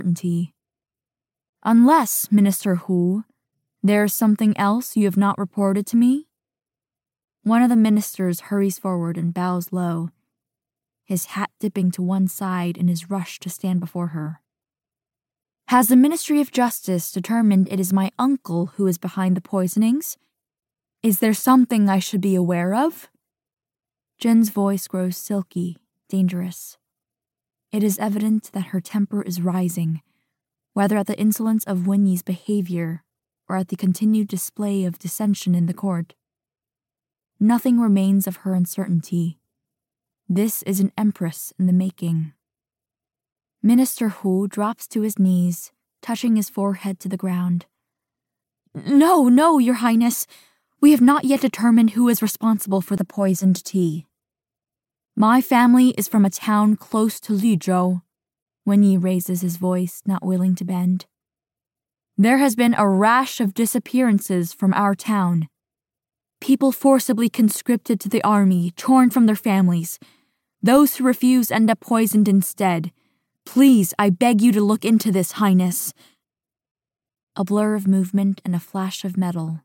uncertainty. Unless, Minister Hu, there is something else you have not reported to me? One of the ministers hurries forward and bows low, his hat dipping to one side in his rush to stand before her. Has the Ministry of Justice determined it is my uncle who is behind the poisonings? Is there something I should be aware of? Jin's voice grows silky, dangerous. It is evident that her temper is rising, whether at the insolence of Wenyi's behavior or at the continued display of dissension in the court. Nothing remains of her uncertainty. This is an empress in the making. Minister Hu drops to his knees, touching his forehead to the ground. No, Your Highness. We have not yet determined who is responsible for the poisoned tea. My family is from a town close to Luzhou. Wenyi raises his voice, not willing to bend. There has been a rash of disappearances from our town. People forcibly conscripted to the army, torn from their families. Those who refuse end up poisoned instead. Please, I beg you to look into this, Highness. A blur of movement and a flash of metal.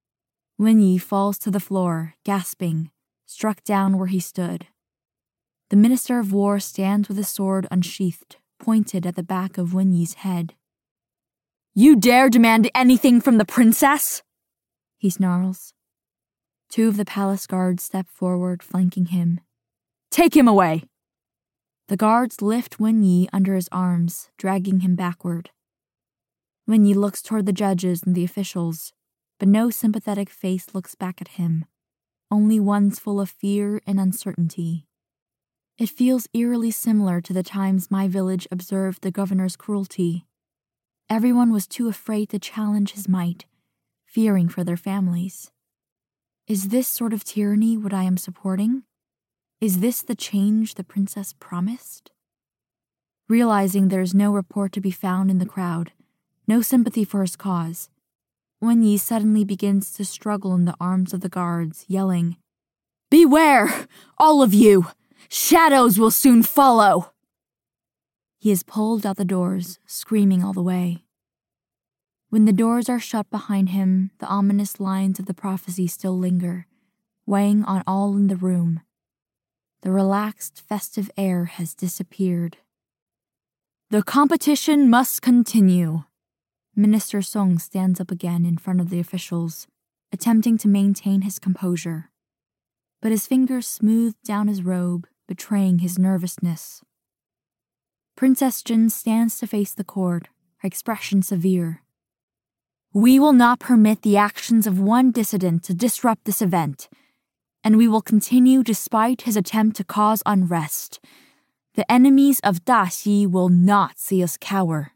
Wenyi falls to the floor, gasping, struck down where he stood. The Minister of War stands with his sword unsheathed, pointed at the back of Wenyi's head. You dare demand anything from the princess? He snarls. Two of the palace guards step forward, flanking him. Take him away! The guards lift Wenyi under his arms, dragging him backward. Wenyi looks toward the judges and the officials, but no sympathetic face looks back at him, only ones full of fear and uncertainty. It feels eerily similar to the times my village observed the governor's cruelty. Everyone was too afraid to challenge his might, fearing for their families. Is this sort of tyranny what I am supporting? Is this the change the princess promised? Realizing there is no report to be found in the crowd, no sympathy for his cause, Wenyi suddenly begins to struggle in the arms of the guards, yelling, Beware, all of you! Shadows will soon follow! He is pulled out the doors, screaming all the way. When the doors are shut behind him, the ominous lines of the prophecy still linger, weighing on all in the room. The relaxed, festive air has disappeared. The competition must continue. Minister Song stands up again in front of the officials, attempting to maintain his composure. But his fingers smooth down his robe, betraying his nervousness. Princess Jin stands to face the court, her expression severe. We will not permit the actions of one dissident to disrupt this event, and we will continue despite his attempt to cause unrest. The enemies of Daxi will not see us cower.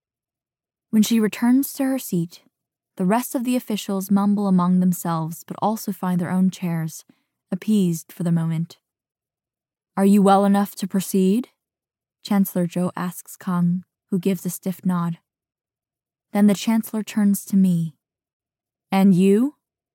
When she returns to her seat, the rest of the officials mumble among themselves but also find their own chairs, appeased for the moment. Are you well enough to proceed? Chancellor Zhou asks Kang, who gives a stiff nod. Then the Chancellor turns to me. And you?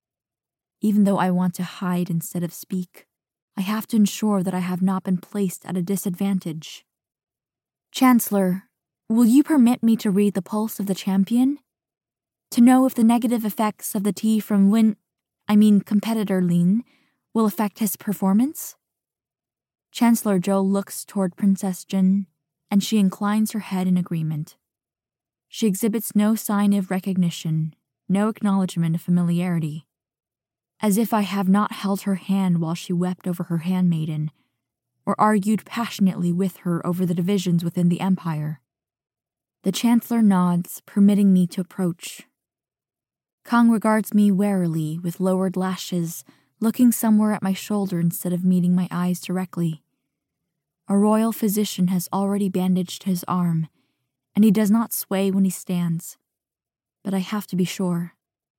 Even though I want to hide instead of speak, I have to ensure that I have not been placed at a disadvantage. Chancellor, will you permit me to read the pulse of the champion? To know if the negative effects of the tea from competitor Lin, will affect his performance? Chancellor Zhou looks toward Princess Jin, and she inclines her head in agreement. She exhibits no sign of recognition, no acknowledgement of familiarity. As if I have not held her hand while she wept over her handmaiden, or argued passionately with her over the divisions within the empire. The Chancellor nods, permitting me to approach. Kang regards me warily with lowered lashes, looking somewhere at my shoulder instead of meeting my eyes directly. A royal physician has already bandaged his arm, and he does not sway when he stands. But I have to be sure.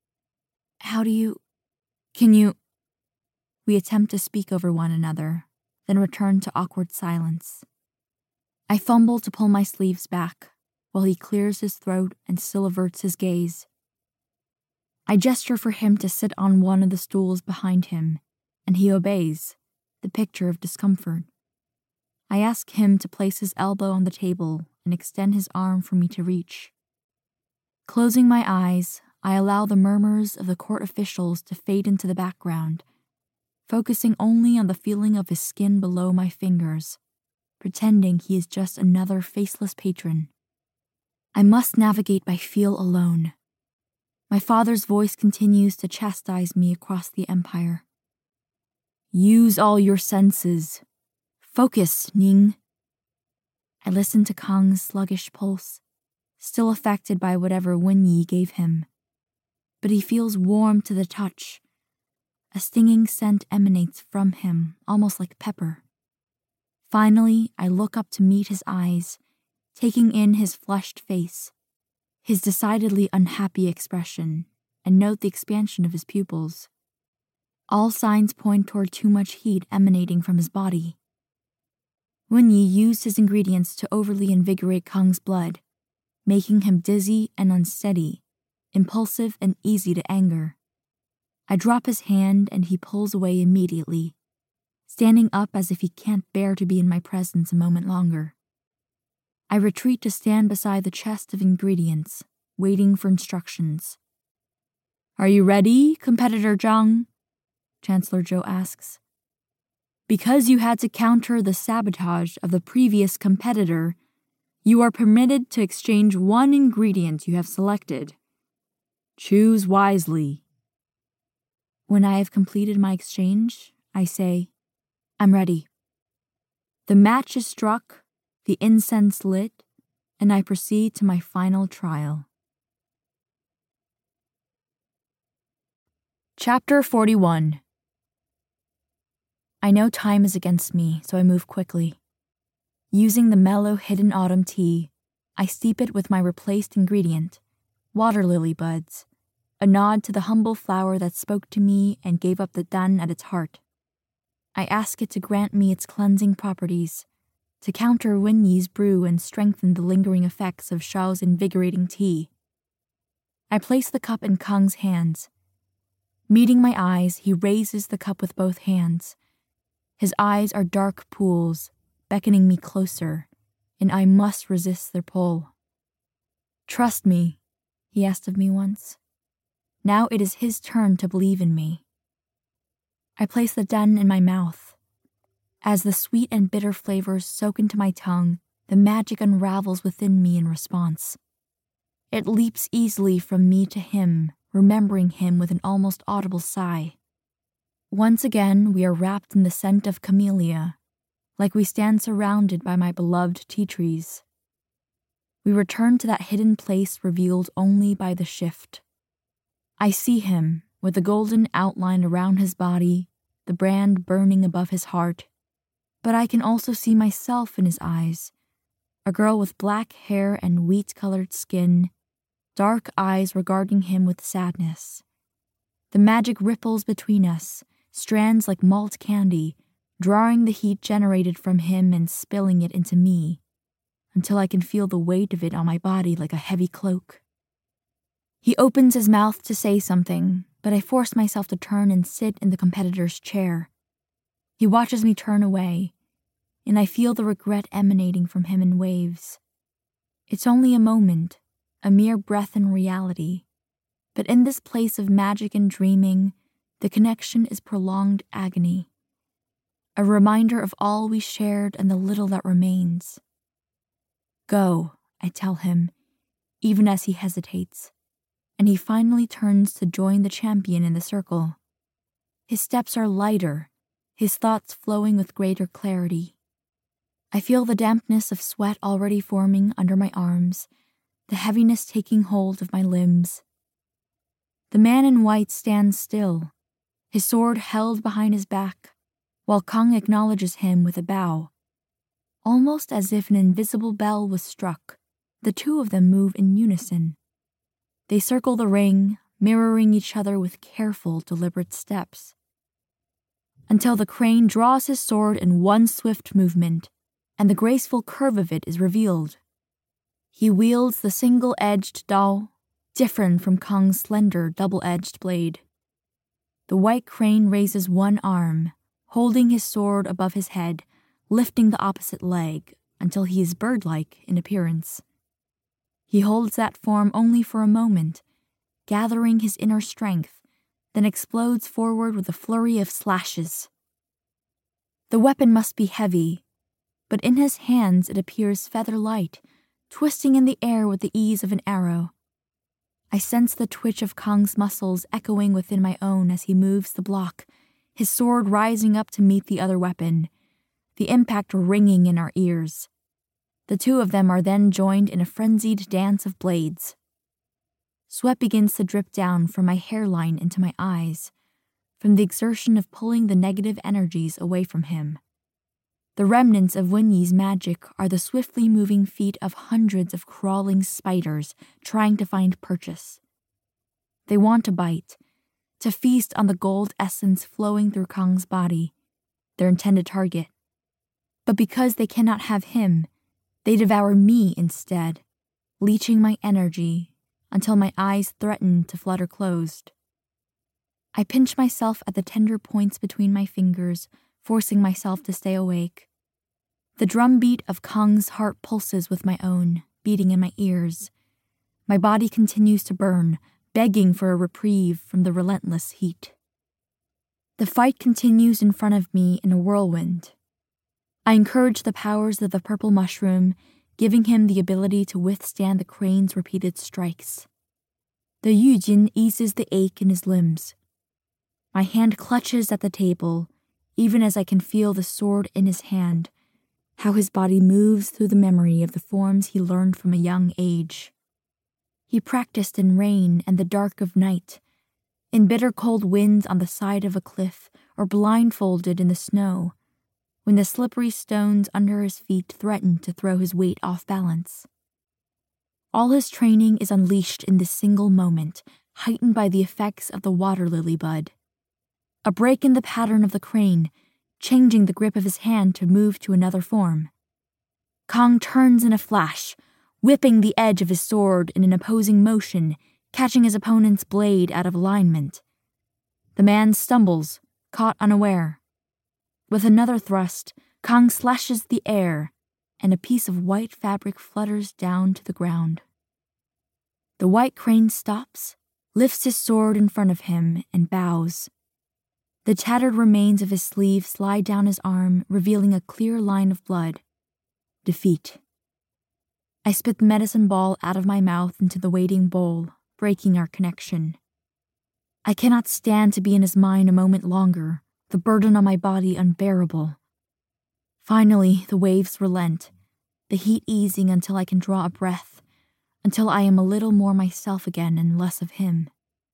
Can you... We attempt to speak over one another, then return to awkward silence. I fumble to pull my sleeves back, while he clears his throat and still averts his gaze. I gesture for him to sit on one of the stools behind him, and he obeys, the picture of discomfort. I ask him to place his elbow on the table, and extend his arm for me to reach. Closing my eyes, I allow the murmurs of the court officials to fade into the background, focusing only on the feeling of his skin below my fingers, pretending he is just another faceless patron. I must navigate by feel alone. My father's voice continues to chastise me across the empire. Use all your senses. Focus, Ning. I listen to Kang's sluggish pulse, still affected by whatever Wen Yi gave him. But he feels warm to the touch. A stinging scent emanates from him, almost like pepper. Finally, I look up to meet his eyes, taking in his flushed face, his decidedly unhappy expression, and note the expansion of his pupils. All signs point toward too much heat emanating from his body. Wen Yi used his ingredients to overly invigorate Kang's blood, making him dizzy and unsteady, impulsive and easy to anger. I drop his hand and he pulls away immediately, standing up as if he can't bear to be in my presence a moment longer. I retreat to stand beside the chest of ingredients, waiting for instructions. Are you ready, Competitor Zhang? Chancellor Zhou asks. Because you had to counter the sabotage of the previous competitor, you are permitted to exchange one ingredient you have selected. Choose wisely. When I have completed my exchange, I say, I'm ready. The match is struck, the incense lit, and I proceed to my final trial. Chapter 41. I know time is against me, so I move quickly. Using the mellow hidden autumn tea, I steep it with my replaced ingredient, water lily buds, a nod to the humble flower that spoke to me and gave up the dan at its heart. I ask it to grant me its cleansing properties, to counter Wen Yi's brew and strengthen the lingering effects of Shao's invigorating tea. I place the cup in Kang's hands. Meeting my eyes, he raises the cup with both hands. His eyes are dark pools, beckoning me closer, and I must resist their pull. Trust me, he asked of me once. Now it is his turn to believe in me. I place the dan in my mouth. As the sweet and bitter flavors soak into my tongue, the magic unravels within me in response. It leaps easily from me to him, remembering him with an almost audible sigh. Once again, we are wrapped in the scent of camellia, like we stand surrounded by my beloved tea trees. We return to that hidden place revealed only by the shift. I see him, with the golden outline around his body, the brand burning above his heart, but I can also see myself in his eyes, a girl with black hair and wheat-colored skin, dark eyes regarding him with sadness. The magic ripples between us, strands like malt candy, drawing the heat generated from him and spilling it into me, until I can feel the weight of it on my body like a heavy cloak. He opens his mouth to say something, but I force myself to turn and sit in the competitor's chair. He watches me turn away, and I feel the regret emanating from him in waves. It's only a moment, a mere breath in reality, but in this place of magic and dreaming, the connection is prolonged agony, a reminder of all we shared and the little that remains. Go, I tell him, even as he hesitates, and he finally turns to join the champion in the circle. His steps are lighter, his thoughts flowing with greater clarity. I feel the dampness of sweat already forming under my arms, the heaviness taking hold of my limbs. The man in white stands still, his sword held behind his back, while Kang acknowledges him with a bow. Almost as if an invisible bell was struck, the two of them move in unison. They circle the ring, mirroring each other with careful, deliberate steps, until the crane draws his sword in one swift movement, and the graceful curve of it is revealed. He wields the single-edged dao, different from Kang's slender, double-edged blade. The white crane raises one arm, holding his sword above his head, lifting the opposite leg, until he is bird-like in appearance. He holds that form only for a moment, gathering his inner strength, then explodes forward with a flurry of slashes. The weapon must be heavy, but in his hands it appears feather-light, twisting in the air with the ease of an arrow. I sense the twitch of Kang's muscles echoing within my own as he moves the block, his sword rising up to meet the other weapon, the impact ringing in our ears. The two of them are then joined in a frenzied dance of blades. Sweat begins to drip down from my hairline into my eyes, from the exertion of pulling the negative energies away from him. The remnants of Wenyi's magic are the swiftly moving feet of hundreds of crawling spiders trying to find purchase. They want to bite, to feast on the gold essence flowing through Kang's body, their intended target. But because they cannot have him, they devour me instead, leeching my energy until my eyes threaten to flutter closed. I pinch myself at the tender points between my fingers, forcing myself to stay awake. The drumbeat of Kang's heart pulses with my own, beating in my ears. My body continues to burn, begging for a reprieve from the relentless heat. The fight continues in front of me in a whirlwind. I encourage the powers of the purple mushroom, giving him the ability to withstand the crane's repeated strikes. The Yujin eases the ache in his limbs. My hand clutches at the table, even as I can feel the sword in his hand, how his body moves through the memory of the forms he learned from a young age. He practiced in rain and the dark of night, in bitter cold winds on the side of a cliff, or blindfolded in the snow, when the slippery stones under his feet threatened to throw his weight off balance. All his training is unleashed in this single moment, heightened by the effects of the water lily bud. A break in the pattern of the crane, changing the grip of his hand to move to another form. Kang turns in a flash, whipping the edge of his sword in an opposing motion, catching his opponent's blade out of alignment. The man stumbles, caught unaware. With another thrust, Kang slashes the air, and a piece of white fabric flutters down to the ground. The white crane stops, lifts his sword in front of him, and bows. The tattered remains of his sleeve slide down his arm, revealing a clear line of blood. Defeat. I spit the medicine ball out of my mouth into the waiting bowl, breaking our connection. I cannot stand to be in his mind a moment longer, the burden on my body unbearable. Finally, the waves relent, the heat easing until I can draw a breath, until I am a little more myself again and less of him.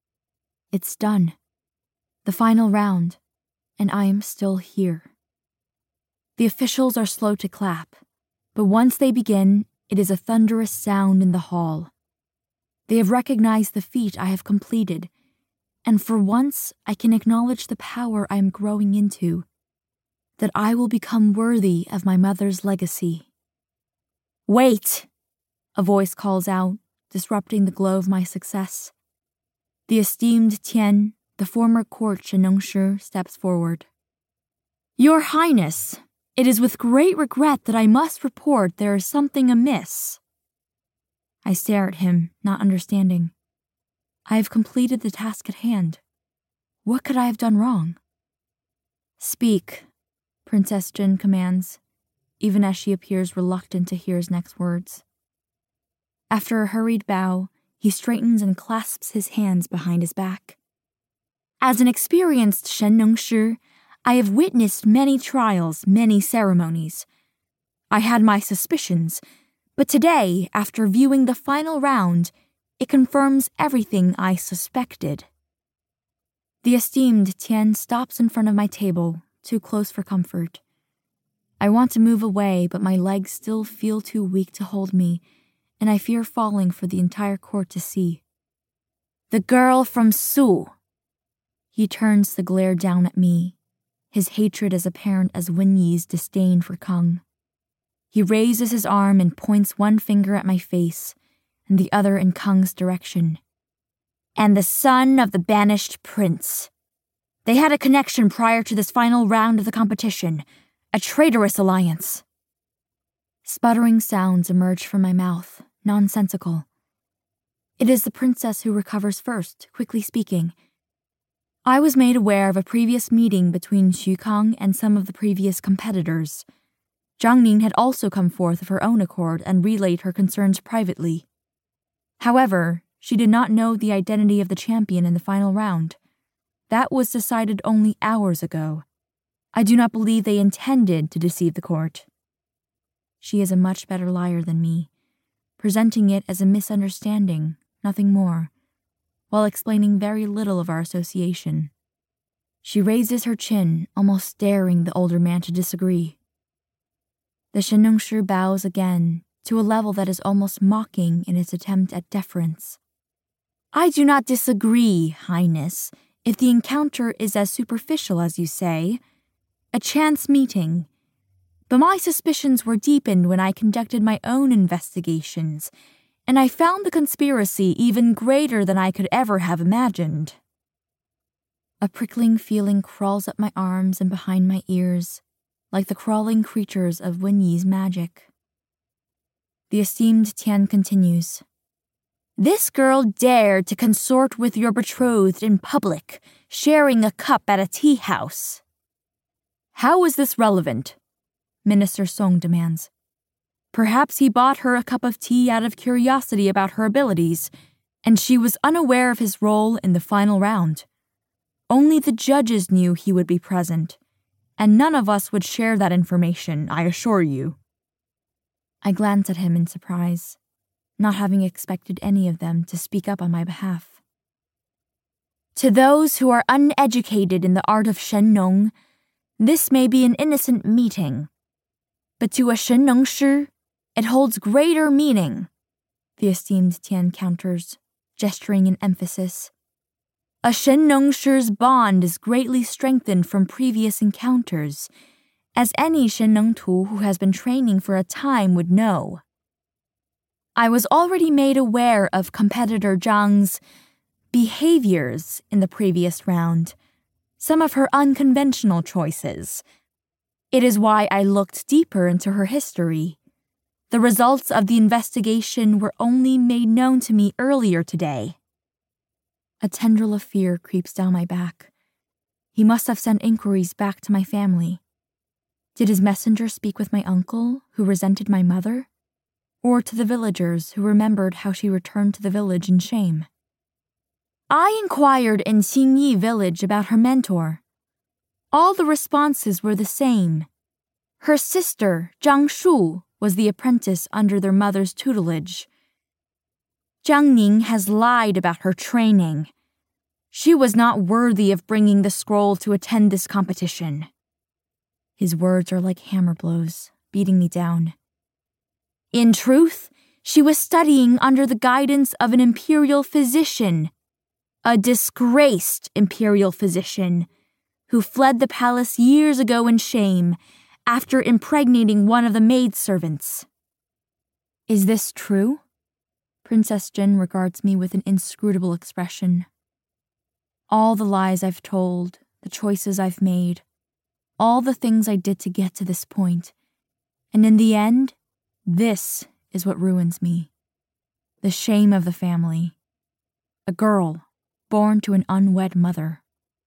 It's done. The final round, and I am still here. The officials are slow to clap, but once they begin, it is a thunderous sound in the hall. They have recognized the feat I have completed, and for once I can acknowledge the power I am growing into, that I will become worthy of my mother's legacy. Wait! A voice calls out, disrupting the glow of my success. The esteemed Tian, the former court Shenengshi, steps forward. Your Highness, it is with great regret that I must report there is something amiss. I stare at him, not understanding. I have completed the task at hand. What could I have done wrong? Speak, Princess Jin commands, even as she appears reluctant to hear his next words. After a hurried bow, he straightens and clasps his hands behind his back. As an experienced Shenengshi, I have witnessed many trials, many ceremonies. I had my suspicions, but today, after viewing the final round, it confirms everything I suspected. The esteemed Tian stops in front of my table, too close for comfort. I want to move away, but my legs still feel too weak to hold me, and I fear falling for the entire court to see. The girl from Su. He turns to glare down at me, his hatred as apparent as Wenyi's disdain for Kang. He raises his arm and points one finger at my face, and the other in Kang's direction. And the son of the banished prince. They had a connection prior to this final round of the competition, a traitorous alliance. Sputtering sounds emerge from my mouth, nonsensical. It is the princess who recovers first, quickly speaking. I was made aware of a previous meeting between Xu Kang and some of the previous competitors. Zhang Ning had also come forth of her own accord and relayed her concerns privately. However, she did not know the identity of the champion in the final round. That was decided only hours ago. I do not believe they intended to deceive the court. She is a much better liar than me, presenting it as a misunderstanding, nothing more, while explaining very little of our association. She raises her chin, almost daring the older man to disagree. The Shenongshi bows again, to a level that is almost mocking in its attempt at deference. I do not disagree, Highness, if the encounter is as superficial as you say, a chance meeting. But my suspicions were deepened when I conducted my own investigations, and I found the conspiracy even greater than I could ever have imagined. A prickling feeling crawls up my arms and behind my ears, like the crawling creatures of Wen Yi's magic. The esteemed Tian continues. This girl dared to consort with your betrothed in public, sharing a cup at a tea house. How is this relevant? Minister Song demands. Perhaps he bought her a cup of tea out of curiosity about her abilities, and she was unaware of his role in the final round. Only the judges knew he would be present, and none of us would share that information, I assure you. I glance at him in surprise, not having expected any of them to speak up on my behalf. To those who are uneducated in the art of Shennong, this may be an innocent meeting, but to a Shenongshi, it holds greater meaning, the esteemed Tian counters, gesturing in emphasis. A Shennongshi's bond is greatly strengthened from previous encounters, as any Shennongtu who has been training for a time would know. I was already made aware of competitor Zhang's behaviors in the previous round, some of her unconventional choices. It is why I looked deeper into her history. The results of the investigation were only made known to me earlier today. A tendril of fear creeps down my back. He must have sent inquiries back to my family. Did his messenger speak with my uncle, who resented my mother? Or to the villagers who remembered how she returned to the village in shame? I inquired in Xingyi village about her mentor. All the responses were the same. Her sister, Zhang Shu, was the apprentice under their mother's tutelage. Zhang Ning has lied about her training. She was not worthy of bringing the scroll to attend this competition. His words are like hammer blows, beating me down. In truth, she was studying under the guidance of an imperial physician, a disgraced imperial physician, who fled the palace years ago in shame after impregnating one of the maidservants. Is this true? Princess Jin regards me with an inscrutable expression. All the lies I've told, the choices I've made, all the things I did to get to this point, and in the end, this is what ruins me. The shame of the family. A girl born to an unwed mother.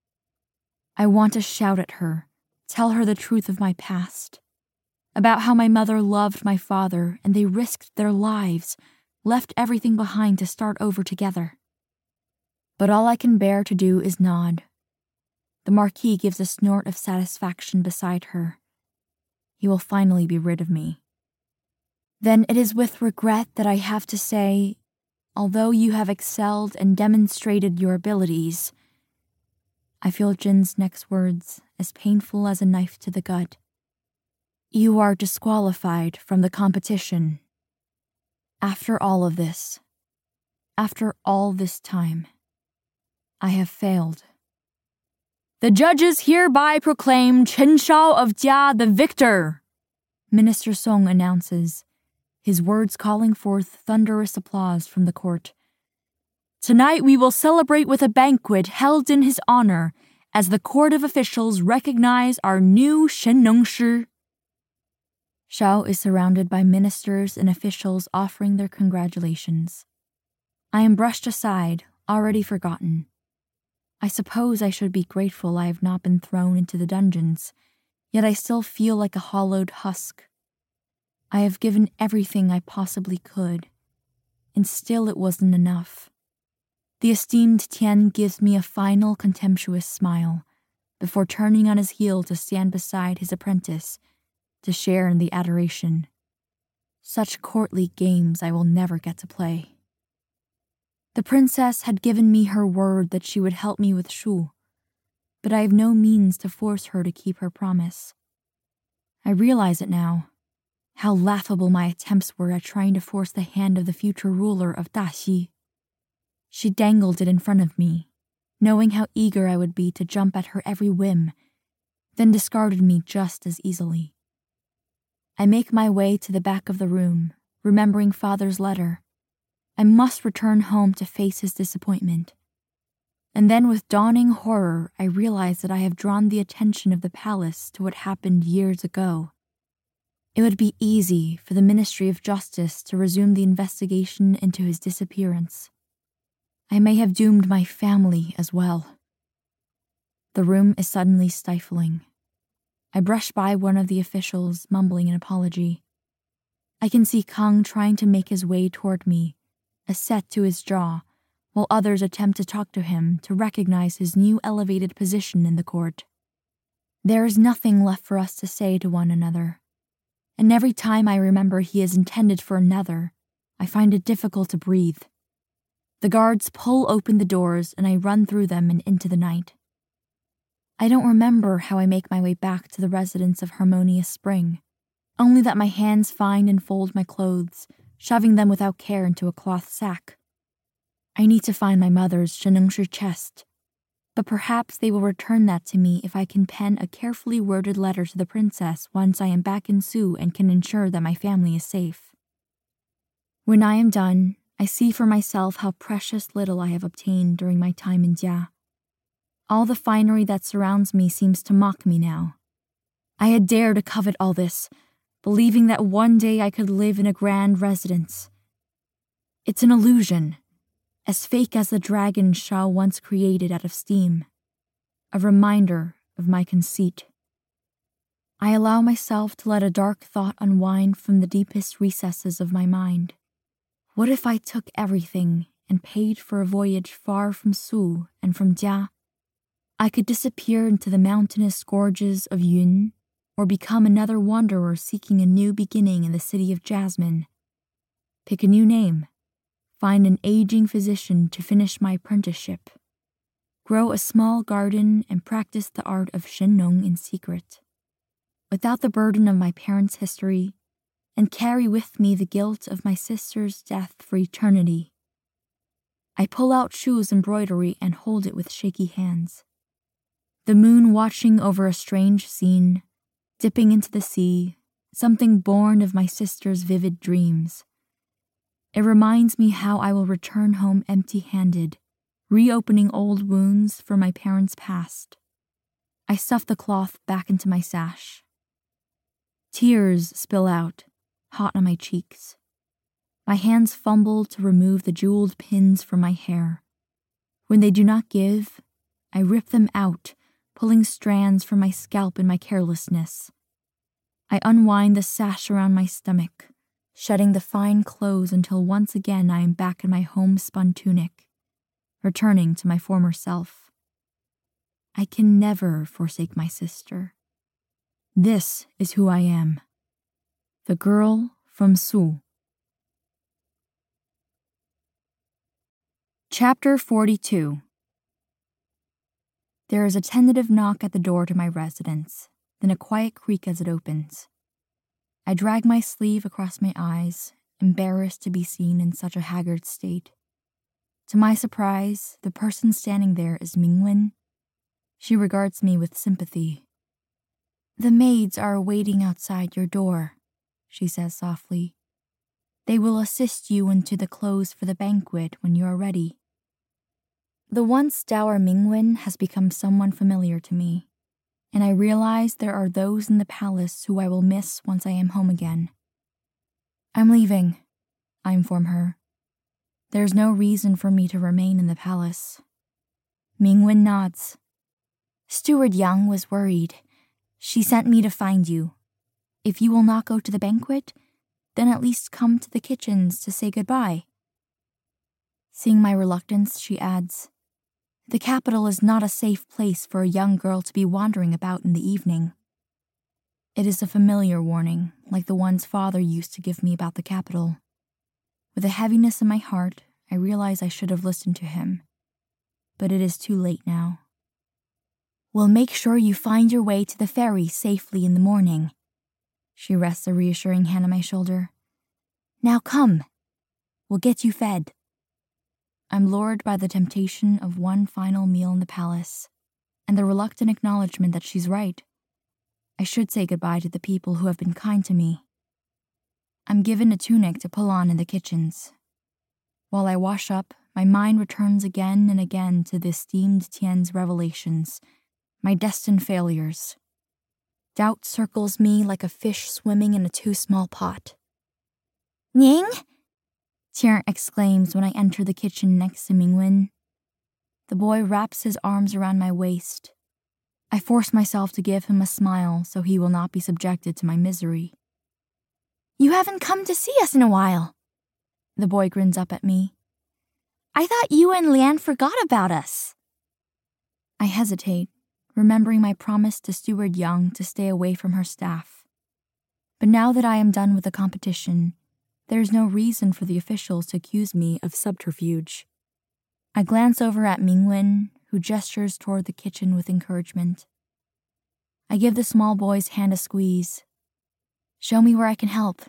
I want to shout at her, tell her the truth of my past, about how my mother loved my father and they risked their lives, left everything behind to start over together. But all I can bear to do is nod. The Marquis gives a snort of satisfaction beside her. He will finally be rid of me. Then it is with regret that I have to say, although you have excelled and demonstrated your abilities, I feel Jin's next words as painful as a knife to the gut. You are disqualified from the competition. After all of this, after all this time, I have failed. The judges hereby proclaim Chen Shao of Jia the victor, Minister Song announces, his words calling forth thunderous applause from the court. Tonight we will celebrate with a banquet held in his honor as the court of officials recognize our new Shenongshi. Shao is surrounded by ministers and officials offering their congratulations. I am brushed aside, already forgotten. I suppose I should be grateful I have not been thrown into the dungeons, yet I still feel like a hollowed husk. I have given everything I possibly could, and still it wasn't enough. The esteemed Tian gives me a final contemptuous smile, before turning on his heel to stand beside his apprentice, to share in the adoration. Such courtly games I will never get to play. The princess had given me her word that she would help me with Shu, but I have no means to force her to keep her promise. I realize it now, how laughable my attempts were at trying to force the hand of the future ruler of Daxi. She dangled it in front of me, knowing how eager I would be to jump at her every whim, then discarded me just as easily. I make my way to the back of the room, remembering Father's letter. I must return home to face his disappointment. And then with dawning horror, I realize that I have drawn the attention of the palace to what happened years ago. It would be easy for the Ministry of Justice to resume the investigation into his disappearance. I may have doomed my family as well. The room is suddenly stifling. I brush by one of the officials, mumbling an apology. I can see Kang trying to make his way toward me, a set to his jaw, while others attempt to talk to him to recognize his new elevated position in the court. There is nothing left for us to say to one another, and every time I remember he is intended for another, I find it difficult to breathe. The guards pull open the doors and I run through them and into the night. I don't remember how I make my way back to the residence of Harmonious Spring, only that my hands find and fold my clothes, shoving them without care into a cloth sack. I need to find my mother's Shenengshi chest, but perhaps they will return that to me if I can pen a carefully worded letter to the princess once I am back in Su and can ensure that my family is safe. When I am done, I see for myself how precious little I have obtained during my time in Jia. All the finery that surrounds me seems to mock me now. I had dared to covet all this, believing that one day I could live in a grand residence. It's an illusion, as fake as the dragon Shao once created out of steam, a reminder of my conceit. I allow myself to let a dark thought unwind from the deepest recesses of my mind. What if I took everything and paid for a voyage far from Su and from Jia? I could disappear into the mountainous gorges of Yun, or become another wanderer seeking a new beginning in the city of Jasmine. Pick a new name, find an aging physician to finish my apprenticeship, grow a small garden and practice the art of Shenong in secret, without the burden of my parents' history, and carry with me the guilt of my sister's death for eternity. I pull out Shu's embroidery and hold it with shaky hands. The moon watching over a strange scene, dipping into the sea, something born of my sister's vivid dreams. It reminds me how I will return home empty-handed, reopening old wounds for my parents' past. I stuff the cloth back into my sash. Tears spill out, hot on my cheeks. My hands fumble to remove the jeweled pins from my hair. When they do not give, I rip them out, pulling strands from my scalp in my carelessness. I unwind the sash around my stomach, shedding the fine clothes until once again I am back in my homespun tunic, returning to my former self. I can never forsake my sister. This is who I am. The girl from Su. Chapter 42. There is a tentative knock at the door to my residence, then a quiet creak as it opens. I drag my sleeve across my eyes, embarrassed to be seen in such a haggard state. To my surprise, the person standing there is Mingwen. She regards me with sympathy. "The maids are waiting outside your door," she says softly. "They will assist you into the clothes for the banquet when you are ready." The once dour Mingwen has become someone familiar to me. and I realize there are those in the palace who I will miss once I am home again. I'm leaving, I inform her. There's no reason for me to remain in the palace. Mingwen nods. Steward Yang was worried. She sent me to find you. If you will not go to the banquet, then at least come to the kitchens to say goodbye. Seeing my reluctance, she adds, the capital is not a safe place for a young girl to be wandering about in the evening. It is a familiar warning, like the ones Father used to give me about the capital. With a heaviness in my heart, I realize I should have listened to him. But it is too late now. We'll make sure you find your way to the ferry safely in the morning. She rests a reassuring hand on my shoulder. Now come. We'll get you fed. I'm lured by the temptation of one final meal in the palace, and the reluctant acknowledgement that she's right. I should say goodbye to the people who have been kind to me. I'm given a tunic to pull on in the kitchens. While I wash up, my mind returns again and again to the esteemed Tian's revelations, my destined failures. Doubt circles me like a fish swimming in a too small pot. Ning? Tian exclaims when I enter the kitchen next to Mingwen. The boy wraps his arms around my waist. I force myself to give him a smile so he will not be subjected to my misery. You haven't come to see us in a while. The boy grins up at me. I thought you and Lian forgot about us. I hesitate, remembering my promise to Steward Yang to stay away from her staff. But now that I am done with the competition, there is no reason for the officials to accuse me of subterfuge. I glance over at Mingwen, who gestures toward the kitchen with encouragement. I give the small boy's hand a squeeze. Show me where I can help.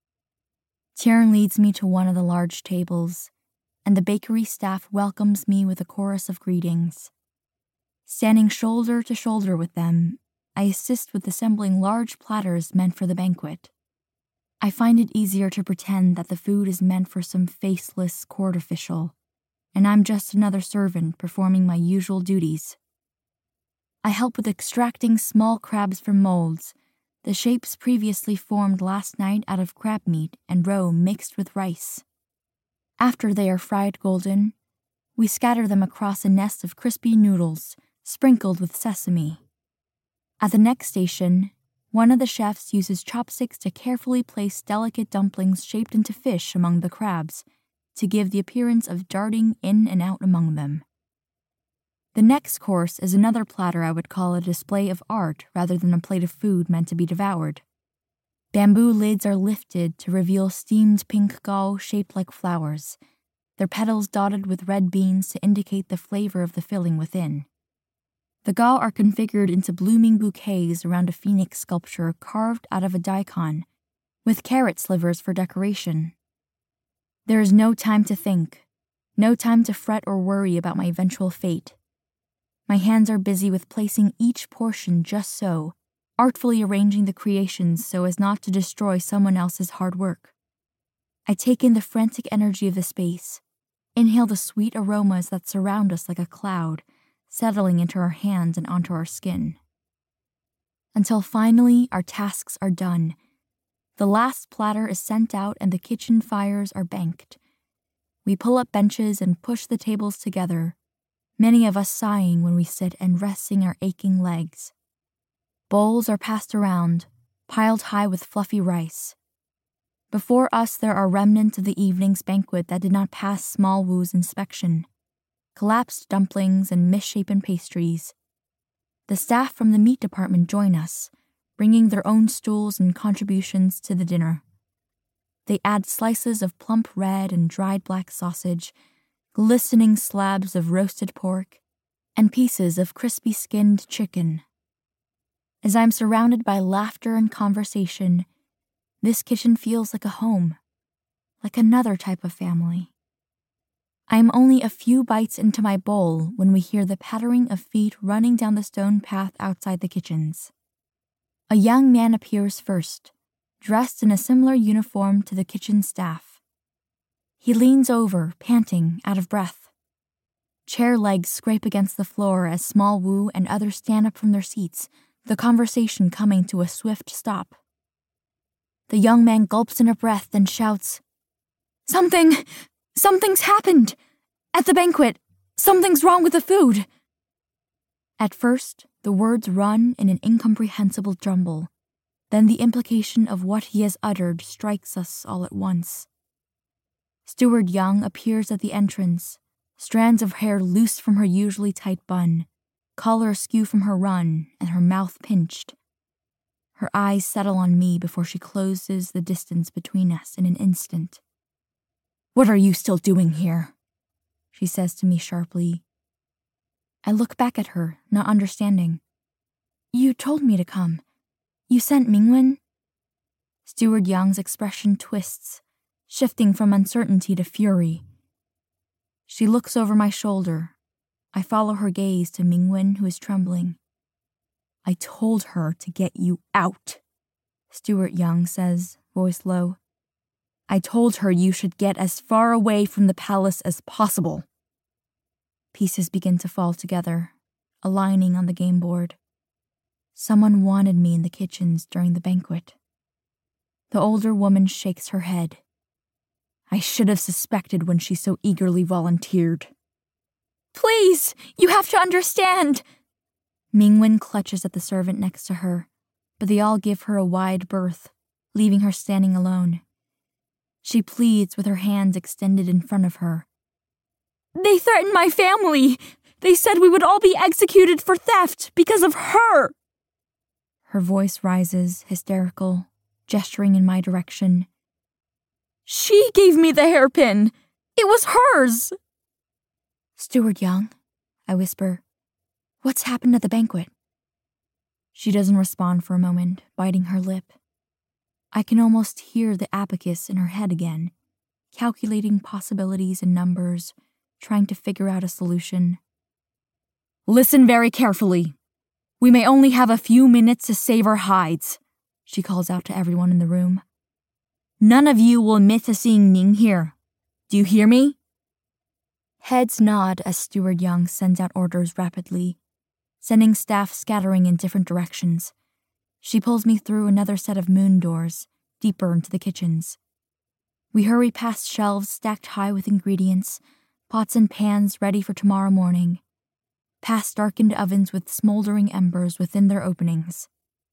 Tian leads me to one of the large tables, and the bakery staff welcomes me with a chorus of greetings. Standing shoulder to shoulder with them, I assist with assembling large platters meant for the banquet. I find it easier to pretend that the food is meant for some faceless court official, and I'm just another servant performing my usual duties. I help with extracting small crabs from molds, the shapes previously formed last night out of crab meat and roe mixed with rice. After they are fried golden, we scatter them across a nest of crispy noodles sprinkled with sesame. At the next station, one of the chefs uses chopsticks to carefully place delicate dumplings shaped into fish among the crabs to give the appearance of darting in and out among them. The next course is another platter I would call a display of art rather than a plate of food meant to be devoured. Bamboo lids are lifted to reveal steamed pink gao shaped like flowers, their petals dotted with red beans to indicate the flavor of the filling within. The gao are configured into blooming bouquets around a phoenix sculpture carved out of a daikon, with carrot slivers for decoration. There is no time to think, no time to fret or worry about my eventual fate. My hands are busy with placing each portion just so, artfully arranging the creations so as not to destroy someone else's hard work. I take in the frantic energy of the space, inhale the sweet aromas that surround us like a cloud, settling into our hands and onto our skin. Until finally our tasks are done. The last platter is sent out and the kitchen fires are banked. We pull up benches and push the tables together, many of us sighing when we sit and resting our aching legs. Bowls are passed around, piled high with fluffy rice. Before us there are remnants of the evening's banquet that did not pass Small Wu's inspection. Collapsed dumplings and misshapen pastries. The staff from the meat department join us, bringing their own stools and contributions to the dinner. They add slices of plump red and dried black sausage, glistening slabs of roasted pork, and pieces of crispy-skinned chicken. As I'm surrounded by laughter and conversation, this kitchen feels like a home, like another type of family. I am only a few bites into my bowl when we hear the pattering of feet running down the stone path outside the kitchens. A young man appears first, dressed in a similar uniform to the kitchen staff. He leans over, panting, out of breath. Chair legs scrape against the floor as Small Wu and others stand up from their seats, the conversation coming to a swift stop. The young man gulps in a breath and shouts, Something's happened! At the banquet, something's wrong with the food! At first, the words run in an incomprehensible jumble. Then the implication of what he has uttered strikes us all at once. Steward Young appears at the entrance, strands of hair loose from her usually tight bun, collar askew from her run, and her mouth pinched. Her eyes settle on me before she closes the distance between us in an instant. "What are you still doing here?" she says to me sharply. I look back at her, not understanding. "You told me to come. You sent Mingwen?" Steward Young's expression twists, shifting from uncertainty to fury. She looks over my shoulder. I follow her gaze to Mingwen, who is trembling. "I told her to get you out," Steward Young says, voice low. "I told her you should get as far away from the palace as possible." Pieces begin to fall together, aligning on the game board. Someone wanted me in the kitchens during the banquet. The older woman shakes her head. "I should have suspected when she so eagerly volunteered." "Please, you have to understand." Mingwen clutches at the servant next to her, but they all give her a wide berth, leaving her standing alone. She pleads with her hands extended in front of her. "They threatened my family. They said we would all be executed for theft because of her." Her voice rises, hysterical, gesturing in my direction. "She gave me the hairpin. It was hers." "Steward Young," I whisper, "what's happened at the banquet?" She doesn't respond for a moment, biting her lip. I can almost hear the abacus in her head again, calculating possibilities and numbers, trying to figure out a solution. "Listen very carefully. We may only have a few minutes to save our hides," she calls out to everyone in the room. "None of you will admit to seeing Ning here. Do you hear me?" Heads nod as Steward Young sends out orders rapidly, sending staff scattering in different directions. She pulls me through another set of moon doors, deeper into the kitchens. We hurry past shelves stacked high with ingredients, pots and pans ready for tomorrow morning, past darkened ovens with smoldering embers within their openings.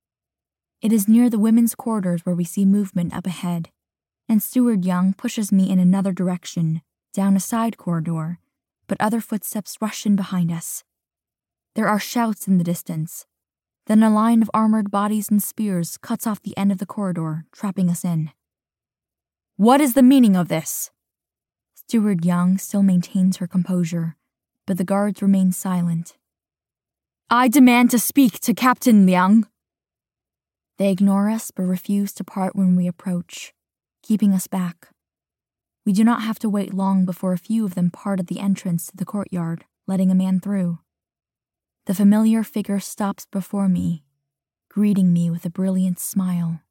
It is near the women's quarters where we see movement up ahead, and Steward Young pushes me in another direction, down a side corridor, but other footsteps rush in behind us. There are shouts in the distance. Then a line of armored bodies and spears cuts off the end of the corridor, trapping us in. "What is the meaning of this?" Steward Young still maintains her composure, but the guards remain silent. "I demand to speak to Captain Liang." They ignore us but refuse to part when we approach, keeping us back. We do not have to wait long before a few of them part at the entrance to the courtyard, letting a man through. The familiar figure stops before me, greeting me with a brilliant smile.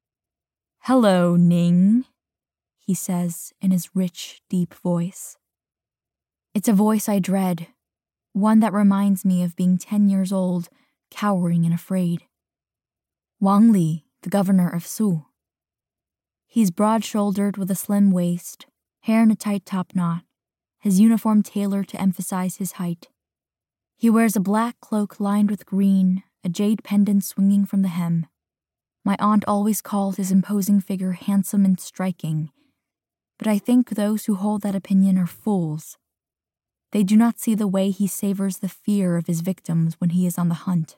"Hello, Ning," he says in his rich, deep voice. It's a voice I dread, one that reminds me of being 10 years old, cowering and afraid. Wang Li, the governor of Su. He's broad-shouldered with a slim waist, hair in a tight top knot, his uniform tailored to emphasize his height. He wears a black cloak lined with green, a jade pendant swinging from the hem. My aunt always called his imposing figure handsome and striking, but I think those who hold that opinion are fools. They do not see the way he savors the fear of his victims when he is on the hunt.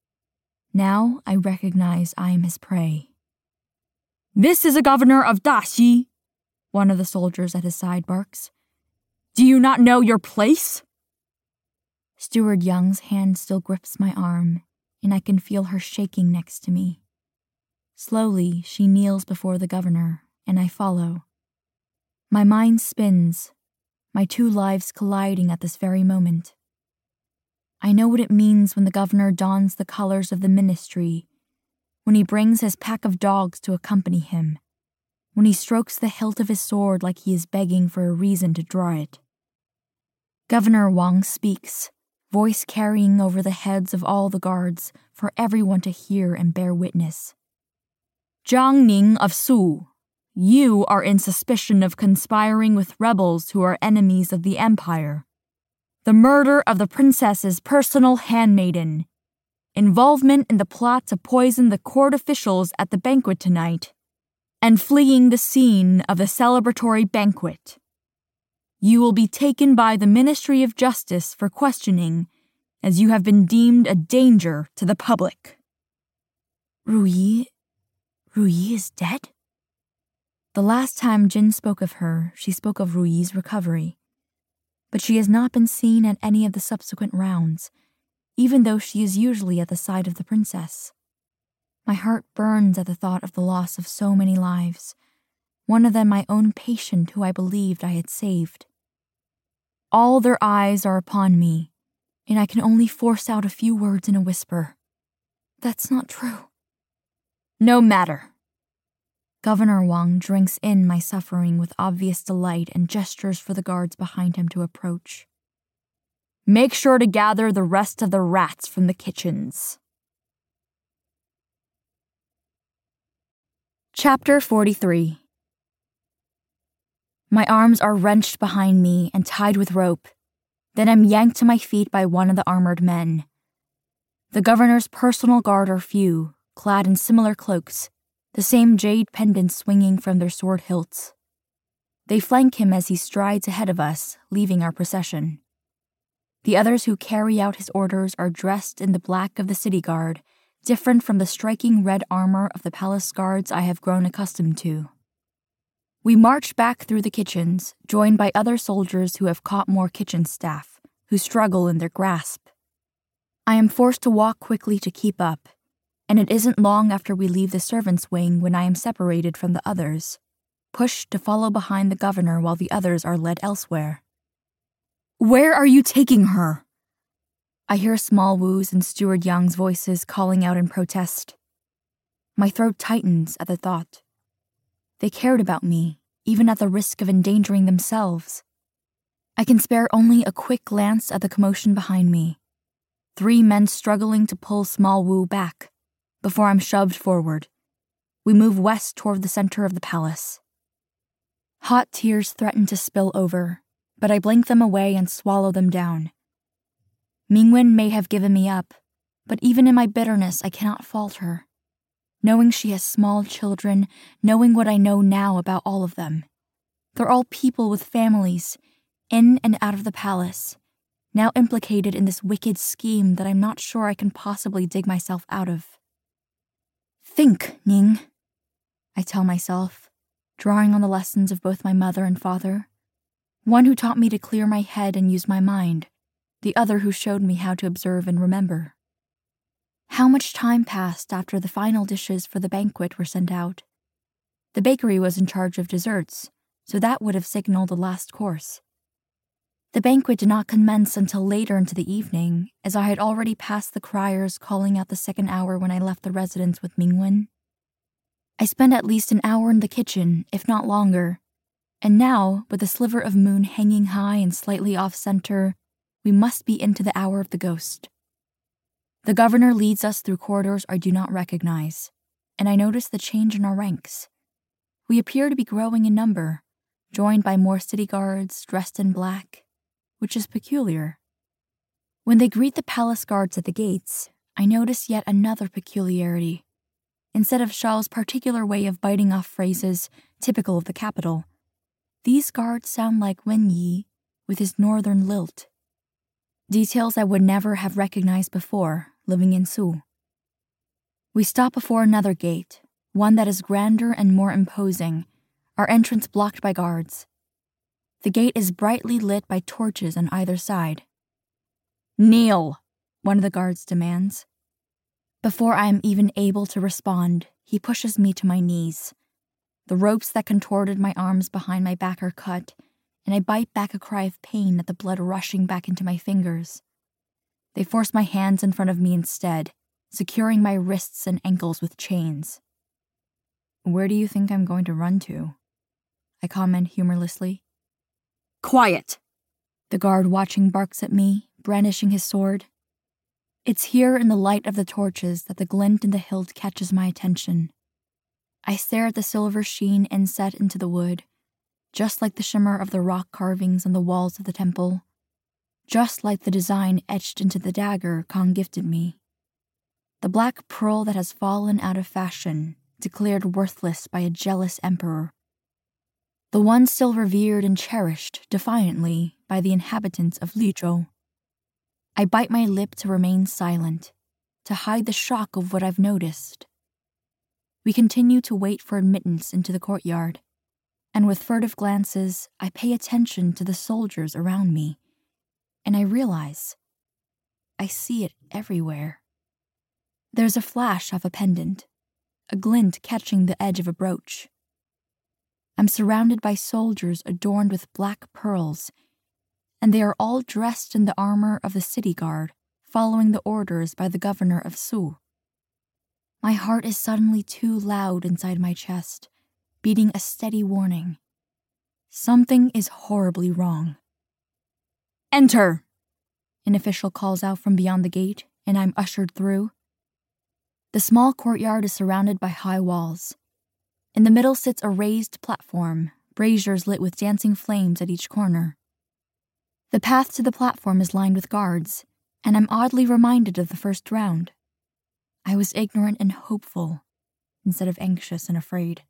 Now I recognize I am his prey. "This is a governor of Daxi," one of the soldiers at his side barks. "Do you not know your place?" Steward Young's hand still grips my arm, and I can feel her shaking next to me. Slowly, she kneels before the governor, and I follow. My mind spins, my two lives colliding at this very moment. I know what it means when the governor dons the colors of the ministry, when he brings his pack of dogs to accompany him, when he strokes the hilt of his sword like he is begging for a reason to draw it. Governor Wang speaks, voice carrying over the heads of all the guards, for everyone to hear and bear witness. Zhang Ning of Su, you are in suspicion of conspiring with rebels who are enemies of the Empire. The murder of the princess's personal handmaiden. Involvement in the plot to poison the court officials at the banquet tonight. And fleeing the scene of the celebratory banquet. You will be taken by the Ministry of Justice for questioning, as you have been deemed a danger to the public. Ruyi is dead? The last time Jin spoke of her, she spoke of Ruyi's recovery. But she has not been seen at any of the subsequent rounds, even though she is usually at the side of the princess. My heart burns at the thought of the loss of so many lives, one of them my own patient who I believed I had saved. All their eyes are upon me, and I can only force out a few words in a whisper. That's not true. No matter. Governor Wang drinks in my suffering with obvious delight and gestures for the guards behind him to approach. Make sure to gather the rest of the rats from the kitchens. Chapter 43. My arms are wrenched behind me and tied with rope. Then I'm yanked to my feet by one of the armored men. The governor's personal guard are few, clad in similar cloaks, the same jade pendants swinging from their sword hilts. They flank him as he strides ahead of us, leaving our procession. The others who carry out his orders are dressed in the black of the city guard, different from the striking red armor of the palace guards I have grown accustomed to. We march back through the kitchens, joined by other soldiers who have caught more kitchen staff, who struggle in their grasp. I am forced to walk quickly to keep up, and it isn't long after we leave the servants' wing when I am separated from the others, pushed to follow behind the governor while the others are led elsewhere. Where are you taking her? I hear Small Wu's and Steward Yang's voices calling out in protest. My throat tightens at the thought. They cared about me, even at the risk of endangering themselves. I can spare only a quick glance at the commotion behind me. 3 men struggling to pull Small Wu back, before I'm shoved forward. We move west toward the center of the palace. Hot tears threaten to spill over, but I blink them away and swallow them down. Mingwen may have given me up, but even in my bitterness I cannot fault her. Knowing she has small children, knowing what I know now about all of them. They're all people with families, in and out of the palace, now implicated in this wicked scheme that I'm not sure I can possibly dig myself out of. Think, Ning, I tell myself, drawing on the lessons of both my mother and father. One who taught me to clear my head and use my mind, the other who showed me how to observe and remember. How much time passed after the final dishes for the banquet were sent out? The bakery was in charge of desserts, so that would have signaled the last course. The banquet did not commence until later into the evening, as I had already passed the criers calling out the second hour when I left the residence with Mingwen. I spent at least an hour in the kitchen, if not longer, and now, with the sliver of moon hanging high and slightly off-center, we must be into the hour of the ghost. The governor leads us through corridors I do not recognize, and I notice the change in our ranks. We appear to be growing in number, joined by more city guards dressed in black, which is peculiar. When they greet the palace guards at the gates, I notice yet another peculiarity. Instead of Shao's particular way of biting off phrases typical of the capital, these guards sound like Wen Yi with his northern lilt. Details I would never have recognized before, living in Su. We stop before another gate, one that is grander and more imposing, our entrance blocked by guards. The gate is brightly lit by torches on either side. Kneel, one of the guards demands. Before I am even able to respond, he pushes me to my knees. The ropes that contorted my arms behind my back are cut, and I bite back a cry of pain at the blood rushing back into my fingers. They force my hands in front of me instead, securing my wrists and ankles with chains. Where do you think I'm going to run to? I comment humorlessly. Quiet! The guard watching barks at me, brandishing his sword. It's here in the light of the torches that the glint in the hilt catches my attention. I stare at the silver sheen inset into the wood, just like the shimmer of the rock carvings on the walls of the temple, just like the design etched into the dagger Kong gifted me. The black pearl that has fallen out of fashion, declared worthless by a jealous emperor. The one still revered and cherished defiantly by the inhabitants of Lizhou. I bite my lip to remain silent, to hide the shock of what I've noticed. We continue to wait for admittance into the courtyard, and with furtive glances, I pay attention to the soldiers around me, and I realize I see it everywhere. There's a flash of a pendant, a glint catching the edge of a brooch. I'm surrounded by soldiers adorned with black pearls, and they are all dressed in the armor of the city guard, following the orders by the governor of Su. My heart is suddenly too loud inside my chest, beating a steady warning. Something is horribly wrong. "Enter!" An official calls out from beyond the gate, and I'm ushered through. The small courtyard is surrounded by high walls. In the middle sits a raised platform, braziers lit with dancing flames at each corner. The path to the platform is lined with guards, and I'm oddly reminded of the first round. I was ignorant and hopeful, instead of anxious and afraid.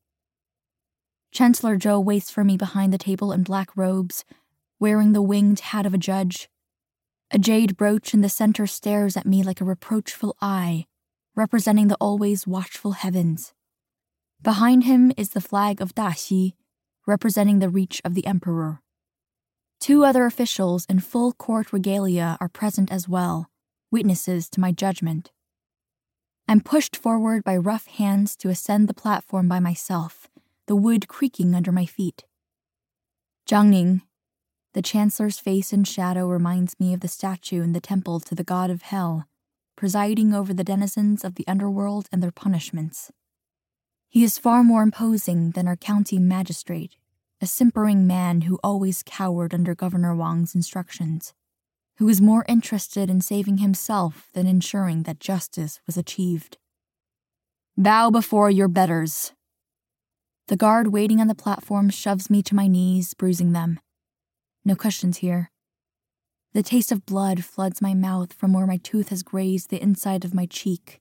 Chancellor Zhou waits for me behind the table in black robes, wearing the winged hat of a judge. A jade brooch in the center stares at me like a reproachful eye, representing the always watchful heavens. Behind him is the flag of Daxi, representing the reach of the emperor. 2 other officials in full court regalia are present as well, witnesses to my judgment. I'm pushed forward by rough hands to ascend the platform by myself, the wood creaking under my feet. Zhang Ning, the chancellor's face in shadow reminds me of the statue in the temple to the god of hell, presiding over the denizens of the underworld and their punishments. He is far more imposing than our county magistrate, a simpering man who always cowered under Governor Wang's instructions, who was more interested in saving himself than ensuring that justice was achieved. "Bow before your betters." The guard waiting on the platform shoves me to my knees, bruising them. No cushions here. The taste of blood floods my mouth from where my tooth has grazed the inside of my cheek.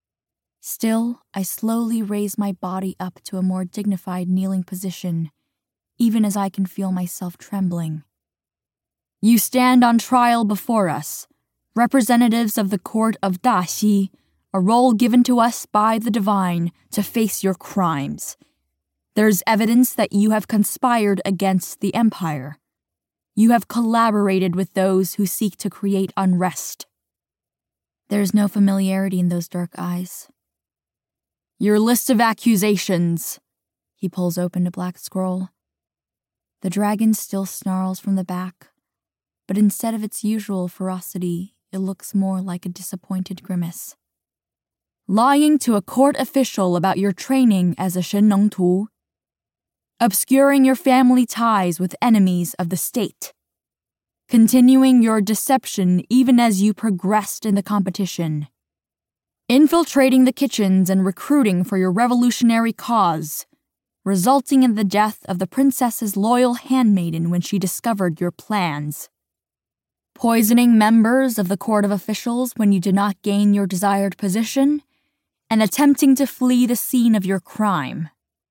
Still, I slowly raise my body up to a more dignified kneeling position, even as I can feel myself trembling. "You stand on trial before us, representatives of the court of Daxi, a role given to us by the divine to face your crimes. There's evidence that you have conspired against the empire. You have collaborated with those who seek to create unrest." There's no familiarity in those dark eyes. "Your list of accusations." He pulls open a black scroll. The dragon still snarls from the back, but instead of its usual ferocity, it looks more like a disappointed grimace. "Lying to a court official about your training as a Shen Nong Tu. Obscuring your family ties with enemies of the state. Continuing your deception even as you progressed in the competition. Infiltrating the kitchens and recruiting for your revolutionary cause, resulting in the death of the princess's loyal handmaiden when she discovered your plans. Poisoning members of the court of officials when you did not gain your desired position, and attempting to flee the scene of your crime."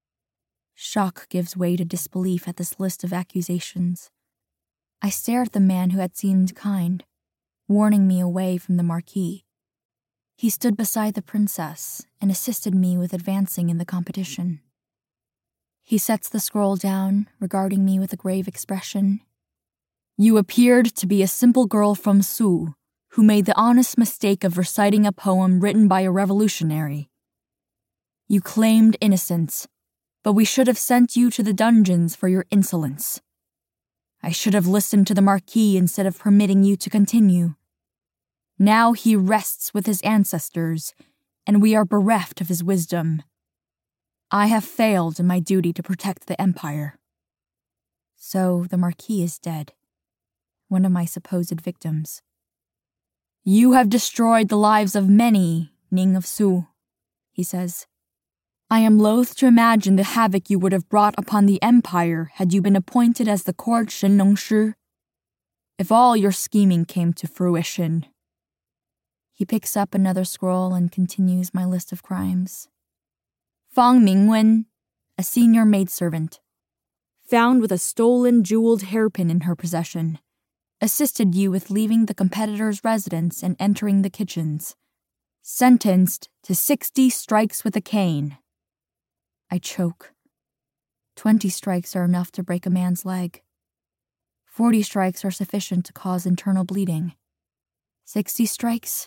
Shock gives way to disbelief at this list of accusations. I stare at the man who had seemed kind, warning me away from the Marquis. He stood beside the princess and assisted me with advancing in the competition. He sets the scroll down, regarding me with a grave expression. "You appeared to be a simple girl from Su, who made the honest mistake of reciting a poem written by a revolutionary. You claimed innocence, but we should have sent you to the dungeons for your insolence. I should have listened to the Marquis instead of permitting you to continue. Now he rests with his ancestors, and we are bereft of his wisdom. I have failed in my duty to protect the Empire." So the Marquis is dead, one of my supposed victims. You have destroyed the lives of many, Ning of Su, he says. I am loath to imagine the havoc you would have brought upon the empire had you been appointed as the court Shenlong Shi. If all your scheming came to fruition. He picks up another scroll and continues my list of crimes. Fang Mingwen, a senior maidservant, found with a stolen jeweled hairpin in her possession, assisted you with leaving the competitor's residence and entering the kitchens. Sentenced to 60 strikes with a cane. I choke. 20 strikes are enough to break a man's leg. 40 strikes are sufficient to cause internal bleeding. 60 strikes?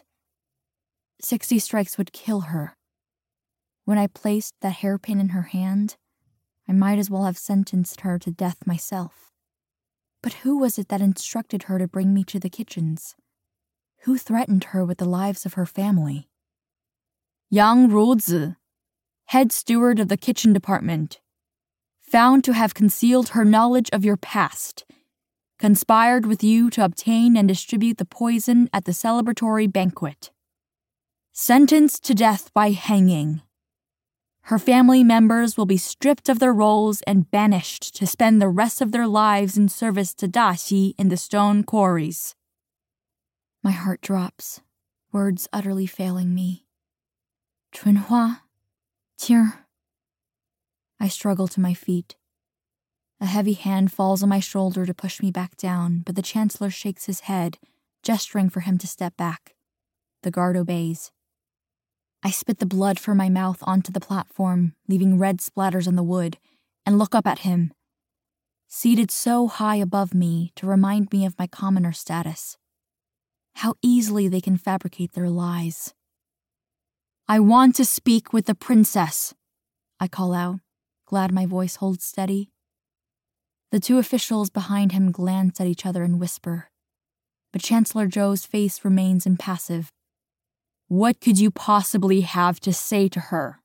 60 strikes would kill her. When I placed that hairpin in her hand, I might as well have sentenced her to death myself. But who was it that instructed her to bring me to the kitchens? Who threatened her with the lives of her family? Yang Ruzi, head steward of the kitchen department, found to have concealed her knowledge of your past, conspired with you to obtain and distribute the poison at the celebratory banquet. Sentenced to death by hanging. Her family members will be stripped of their roles and banished to spend the rest of their lives in service to Daxi in the stone quarries. My heart drops, words utterly failing me. Chunhua, Tier. I struggle to my feet. A heavy hand falls on my shoulder to push me back down, but the Chancellor shakes his head, gesturing for him to step back. The guard obeys. I spit the blood from my mouth onto the platform, leaving red splatters on the wood, and look up at him, seated so high above me to remind me of my commoner status. How easily they can fabricate their lies. I want to speak with the princess, I call out, glad my voice holds steady. The two officials behind him glance at each other and whisper, but Chancellor Zhou's face remains impassive. What could you possibly have to say to her?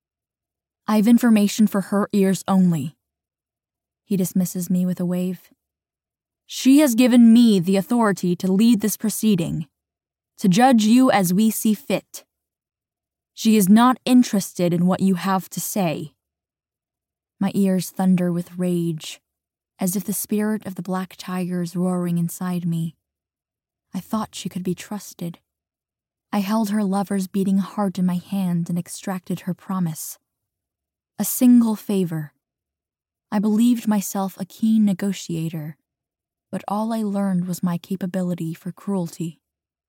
I have information for her ears only. He dismisses me with a wave. She has given me the authority to lead this proceeding, to judge you as we see fit. She is not interested in what you have to say. My ears thunder with rage, as if the spirit of the black tiger is roaring inside me. I thought she could be trusted. I held her lover's beating heart in my hand and extracted her promise. A single favor. I believed myself a keen negotiator, but all I learned was my capability for cruelty.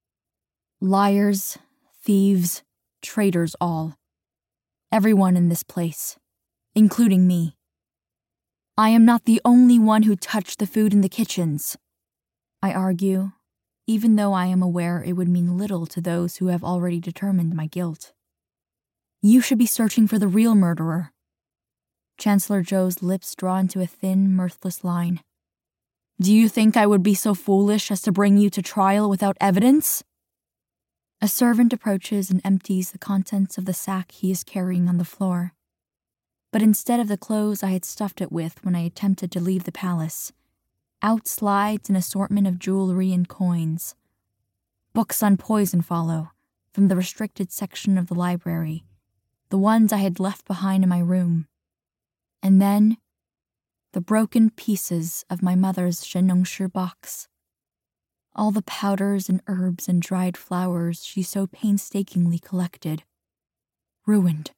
Liars, thieves, traitors all. Everyone in this place, including me. I am not the only one who touched the food in the kitchens, I argue, even though I am aware it would mean little to those who have already determined my guilt. You should be searching for the real murderer. Chancellor Zhou's lips draw into a thin, mirthless line. Do you think I would be so foolish as to bring you to trial without evidence? A servant approaches and empties the contents of the sack he is carrying on the floor. But instead of the clothes I had stuffed it with when I attempted to leave the palace, out slides an assortment of jewelry and coins. Books on poison follow, from the restricted section of the library, the ones I had left behind in my room. And then, the broken pieces of my mother's Shenlong Shi box. All the powders and herbs and dried flowers she so painstakingly collected. Ruined.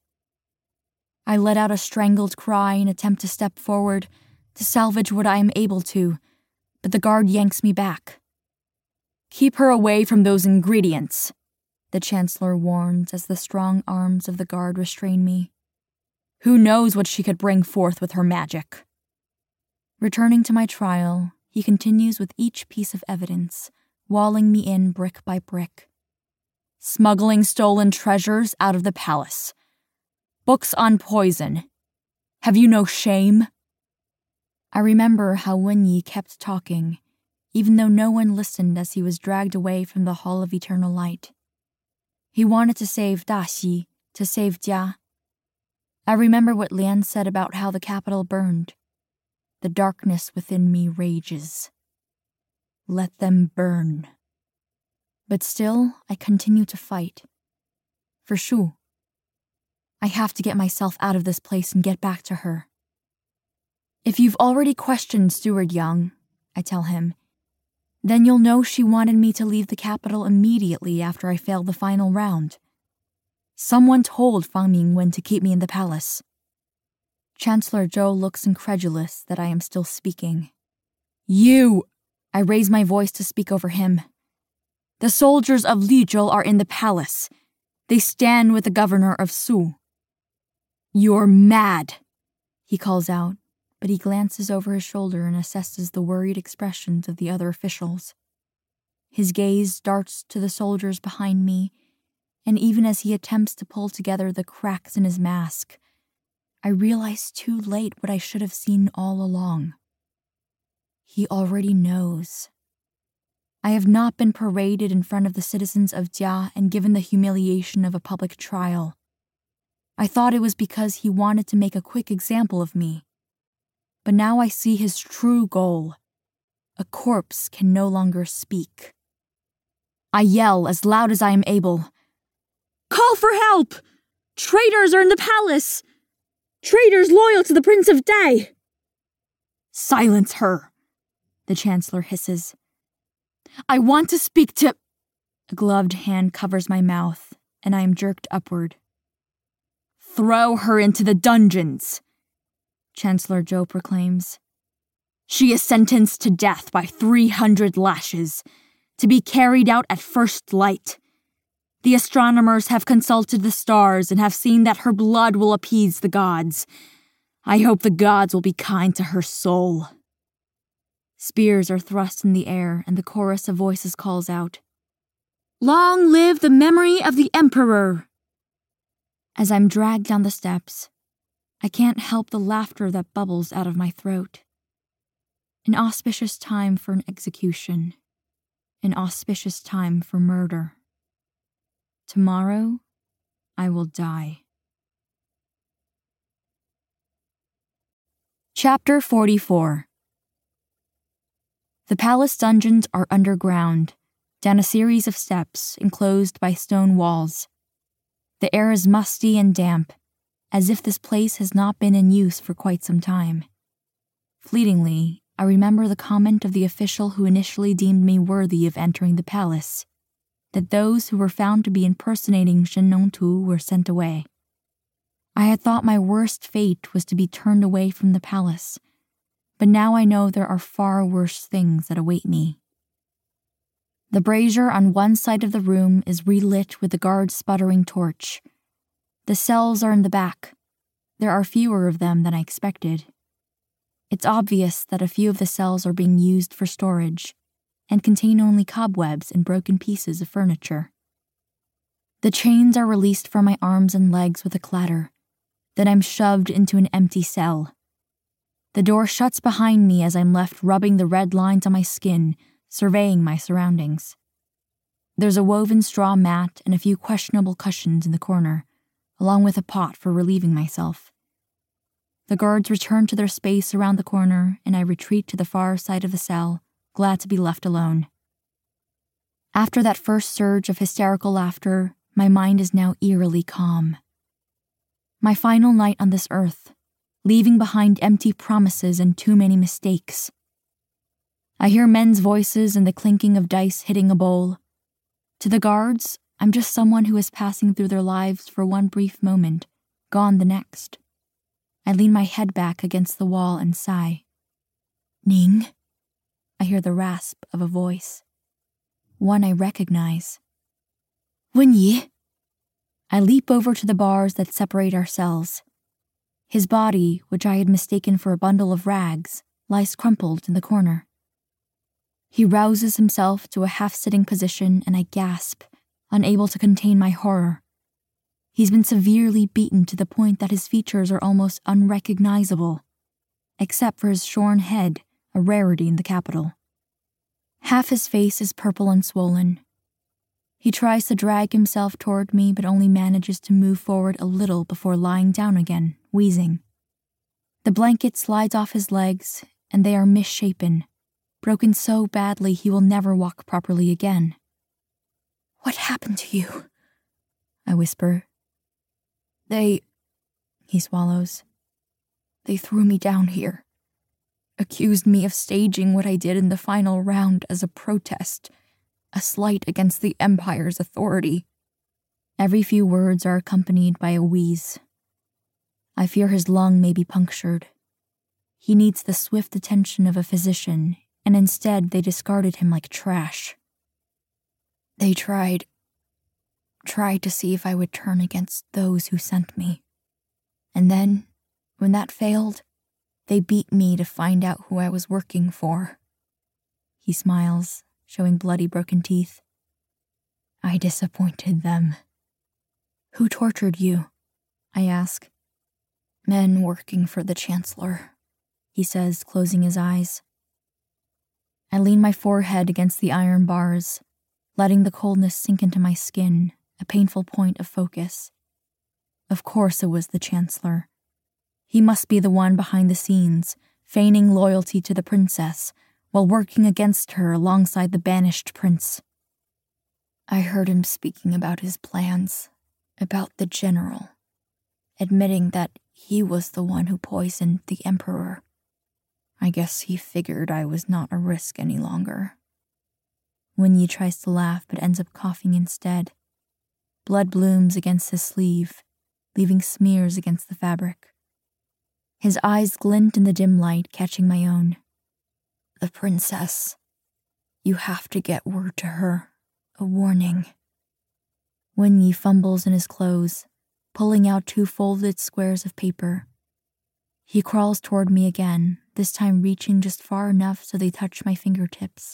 I let out a strangled cry and attempt to step forward, to salvage what I am able to, but the guard yanks me back. Keep her away from those ingredients, the Chancellor warns as the strong arms of the guard restrain me. Who knows what she could bring forth with her magic? Returning to my trial, he continues with each piece of evidence, walling me in brick by brick. Smuggling stolen treasures out of the palace. Books on poison. Have you no shame? I remember how Wenyi kept talking, even though no one listened as he was dragged away from the Hall of Eternal Light. He wanted to save Daxi, to save Jia. I remember what Lian said about how the capital burned. The darkness within me rages. Let them burn. But still, I continue to fight. For Shu. I have to get myself out of this place and get back to her. If you've already questioned Steward Young, I tell him, then you'll know she wanted me to leave the capital immediately after I failed the final round. Someone told Fang Mingwen to keep me in the palace. Chancellor Zhou looks incredulous that I am still speaking. You! I raise my voice to speak over him. The soldiers of Lizhou are in the palace. They stand with the governor of Su. You're mad, he calls out, but he glances over his shoulder and assesses the worried expressions of the other officials. His gaze darts to the soldiers behind me, and even as he attempts to pull together the cracks in his mask, I realize too late what I should have seen all along. He already knows. I have not been paraded in front of the citizens of Jia and given the humiliation of a public trial. I thought it was because he wanted to make a quick example of me. But now I see his true goal. A corpse can no longer speak. I yell as loud as I am able. Call for help! Traitors are in the palace! Traitors loyal to the Prince of Dai! Silence her, the Chancellor hisses. I want to speak to... A gloved hand covers my mouth, and I am jerked upward. Throw her into the dungeons, Chancellor Zhou proclaims. She is sentenced to death by 300 lashes, to be carried out at first light. The astronomers have consulted the stars and have seen that her blood will appease the gods. I hope the gods will be kind to her soul. Spears are thrust in the air, and the chorus of voices calls out, Long live the memory of the Emperor! As I'm dragged down the steps, I can't help the laughter that bubbles out of my throat. An auspicious time for an execution. An auspicious time for murder. Tomorrow, I will die. Chapter 44. The palace dungeons are underground, down a series of steps enclosed by stone walls. The air is musty and damp, as if this place has not been in use for quite some time. Fleetingly, I remember the comment of the official who initially deemed me worthy of entering the palace, that those who were found to be impersonating Shen Nongtu were sent away. I had thought my worst fate was to be turned away from the palace, but now I know there are far worse things that await me. The brazier on one side of the room is relit with the guard's sputtering torch. The cells are in the back. There are fewer of them than I expected. It's obvious that a few of the cells are being used for storage and contain only cobwebs and broken pieces of furniture. The chains are released from my arms and legs with a clatter. Then I'm shoved into an empty cell. The door shuts behind me as I'm left rubbing the red lines on my skin, surveying my surroundings. There's a woven straw mat and a few questionable cushions in the corner, along with a pot for relieving myself. The guards return to their space around the corner, and I retreat to the far side of the cell, glad to be left alone. After that first surge of hysterical laughter, my mind is now eerily calm. My final night on this earth, leaving behind empty promises and too many mistakes. I hear men's voices and the clinking of dice hitting a bowl. To the guards, I'm just someone who is passing through their lives for one brief moment, gone the next. I lean my head back against the wall and sigh. Ning? I hear the rasp of a voice. One I recognize. Wenyi? I leap over to the bars that separate our cells. His body, which I had mistaken for a bundle of rags, lies crumpled in the corner. He rouses himself to a half-sitting position, and I gasp, unable to contain my horror. He's been severely beaten to the point that his features are almost unrecognizable, except for his shorn head, a rarity in the capital. Half his face is purple and swollen. He tries to drag himself toward me, but only manages to move forward a little before lying down again, wheezing. The blanket slides off his legs, and they are misshapen, broken so badly he will never walk properly again. What happened to you? I whisper. He swallows. They threw me down here. Accused me of staging what I did in the final round as a protest, a slight against the Empire's authority. Every few words are accompanied by a wheeze. I fear his lung may be punctured. He needs the swift attention of a physician, and instead they discarded him like trash. They tried to see if I would turn against those who sent me. And then, when that failed, they beat me to find out who I was working for. He smiles, showing bloody broken teeth. I disappointed them. Who tortured you? I ask. Men working for the Chancellor, he says, closing his eyes. I lean my forehead against the iron bars, letting the coldness sink into my skin, a painful point of focus. Of course it was the Chancellor. He must be the one behind the scenes, feigning loyalty to the princess, while working against her alongside the banished prince. I heard him speaking about his plans, about the general, admitting that he was the one who poisoned the Emperor. I guess he figured I was not a risk any longer. Wenyi tries to laugh but ends up coughing instead. Blood blooms against his sleeve, leaving smears against the fabric. His eyes glint in the dim light, catching my own. The princess. You have to get word to her. A warning. Wenyi fumbles in his clothes, pulling out 2 folded squares of paper. He crawls toward me again, this time reaching just far enough so they touch my fingertips.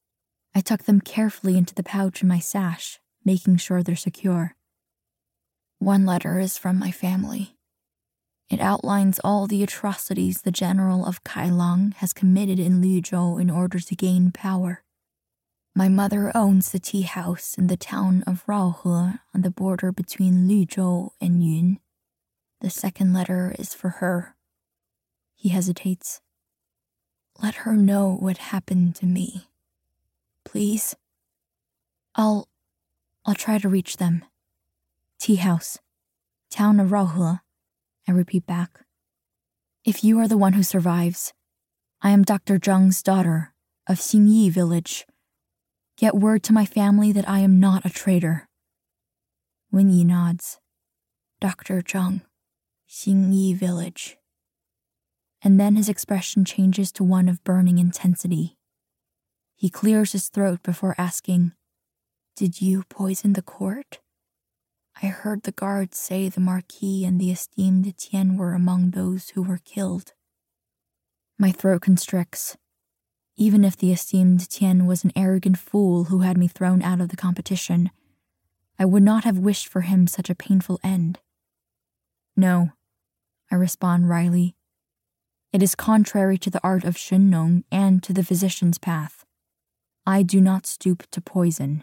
I tuck them carefully into the pouch in my sash, making sure they're secure. One letter is from my family. It outlines all the atrocities the general of Kailang has committed in Luzhou in order to gain power. My mother owns the tea house in the town of Raohe on the border between Luzhou and Yun. The second letter is for her. He hesitates. Let her know what happened to me. Please? I'll try to reach them. Tea house. Town of Raohe. I repeat back. If you are the one who survives, I am Dr. Zheng's daughter of Xingyi village. Get word to my family that I am not a traitor. Wenyi nods. Dr. Zheng, Xingyi village. And then his expression changes to one of burning intensity. He clears his throat before asking, Did you poison the court? I heard the guards say the Marquis and the esteemed Tian were among those who were killed. My throat constricts. Even if the esteemed Tian was an arrogant fool who had me thrown out of the competition, I would not have wished for him such a painful end. No, I respond wryly. It is contrary to the art of Shunnong and to the physician's path. I do not stoop to poison.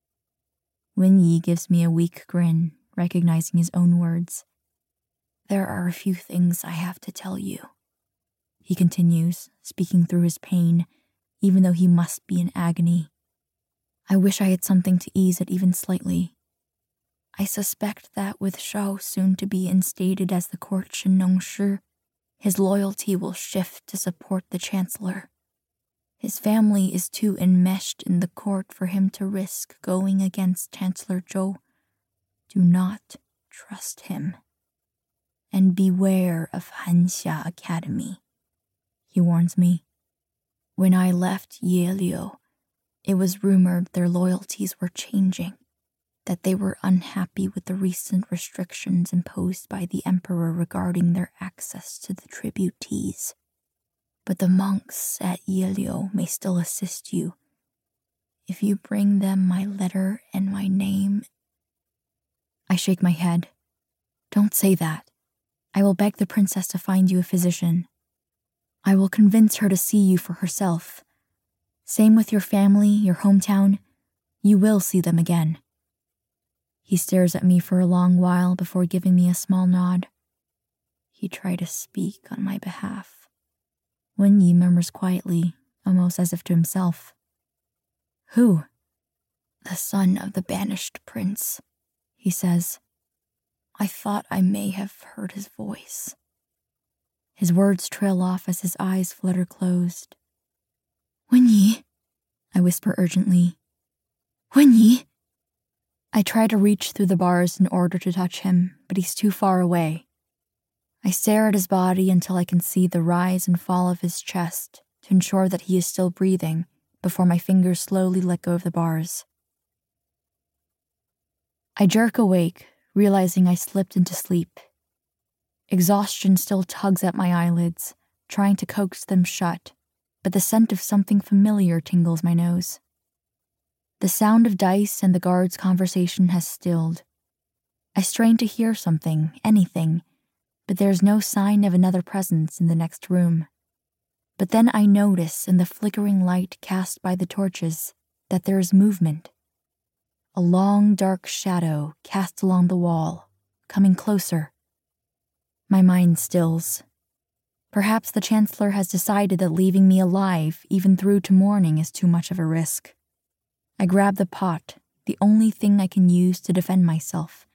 Wenyi gives me a weak grin, recognizing his own words. There are a few things I have to tell you. He continues, speaking through his pain, even though he must be in agony. I wish I had something to ease it even slightly. I suspect that with Shao soon to be instated as the court Shenong Shi, his loyalty will shift to support the Chancellor. His family is too enmeshed in the court for him to risk going against Chancellor Zhou. Do not trust him. And beware of Hanxia Academy, he warns me. When I left Yeliu, it was rumored their loyalties were changing, that they were unhappy with the recent restrictions imposed by the Emperor regarding their access to the tributees. But the monks at Yeliu may still assist you. If you bring them my letter and my name... I shake my head. Don't say that. I will beg the princess to find you a physician. I will convince her to see you for herself. Same with your family, your hometown. You will see them again. He stares at me for a long while before giving me a small nod. He tried to speak on my behalf. Wenyi murmurs quietly, almost as if to himself. Who? "The son of the banished prince," he says. "I thought I may have heard his voice." His words trail off as his eyes flutter closed. "Wenyi," I whisper urgently. "Wenyi!" I try to reach through the bars in order to touch him, but he's too far away. I stare at his body until I can see the rise and fall of his chest to ensure that he is still breathing before my fingers slowly let go of the bars. I jerk awake, realizing I slipped into sleep. Exhaustion still tugs at my eyelids, trying to coax them shut, but the scent of something familiar tingles my nose. The sound of dice and the guard's conversation has stilled. I strain to hear something, anything, but there is no sign of another presence in the next room. But then I notice in the flickering light cast by the torches that there is movement. A long, dark shadow cast along the wall, coming closer. My mind stills. Perhaps the Chancellor has decided that leaving me alive, even through to morning, is too much of a risk. I grab the pot, the only thing I can use to defend myself,